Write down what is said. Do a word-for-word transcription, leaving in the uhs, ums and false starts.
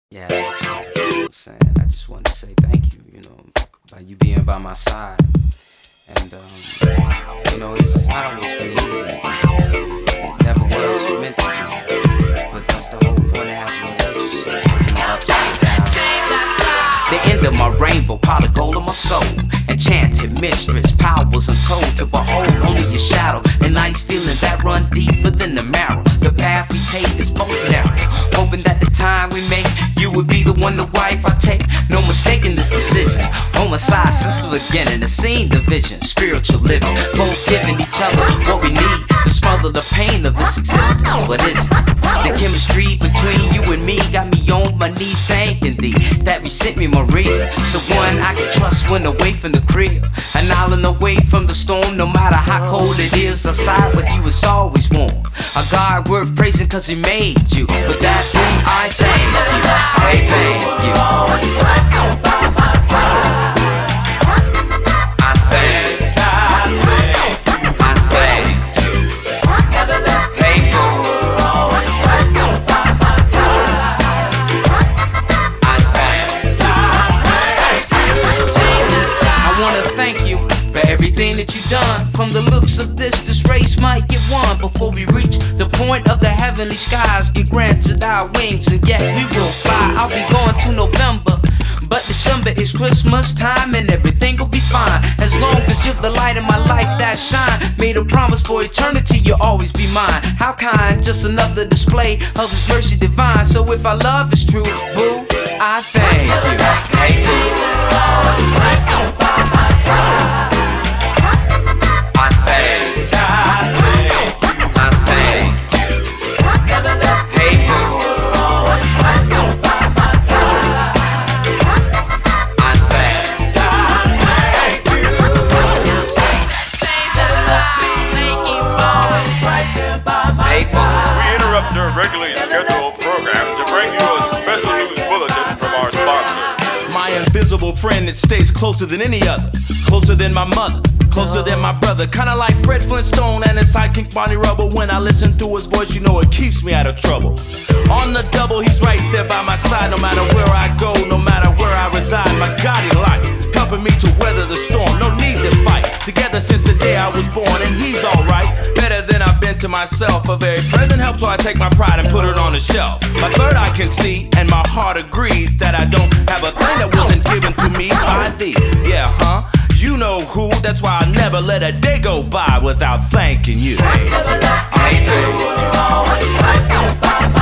Yeah, that's, you know what I'm saying. I just wanted to say thank you, you know, by you being by my side. And, um, you know, it's not always been easy. It never was meant to be. But that's the whole point of having a relationship. Working the ups and downs. The end of my rainbow, pot of gold of my soul. Enchanted mistress, powers untold. To behold only your shadow. A nice feeling that run deep within the marrow. The path we take is both narrow. Hoping that the time we make, you would be the one, the wife I take. No mistake in this decision. Homicide since the beginning, the scene division, spiritual living, both giving each other what we need to smother the pain of this existence. What is it? The chemistry between you and me got me on my knees thanking thee that we sent me Maria, someone I can trust when away from the crib, an island away from the storm. No matter how cold it is outside, with you it's always warm. A God worth praising cause he made you. For that thing I thank you. I thank you. Always right by my side. I thank you. I thank you. Never left me. Always right by my side. I thank you. I wanna thank you for everything that you've done. From the looks of this, this race might get won before we reach the point of the heavenly skies. Get granted our wings and yet we will fly. I'll be going to November, but December is Christmas time and everything will be fine. As long as you're the light in my life that shine. Made a promise for eternity, you'll always be mine. How kind, just another display of his mercy divine. So if our love is true, boo, I thank you. Thank you. Always right by my side. I thank you. I thank you. Never left me. Always right by my side. I thank you. Never left me. Always right there by my side. We interrupt your regularly scheduled program to bring you a special news bulletin from our sponsors. My invisible friend that stays closer than any other, closer than my mother, closer than my brother. Kinda like Fred Flintstone and his sidekick Barney Rubble. When I listen to his voice, you know it keeps me out of trouble. On the double, he's right there by my side. No matter where I go, no matter where I reside. My guiding light, helping me to weather the storm. No need to fight, together since the day I was born. And he's alright, better than I've been to myself. A very present help, so I take my pride and put it on the shelf. My third eye can see, and my heart agrees that I don't have a thing that wasn't given to me by thee. Yeah, huh? You know who, that's why I never let a day go by without thanking you. I never left me. Always right by my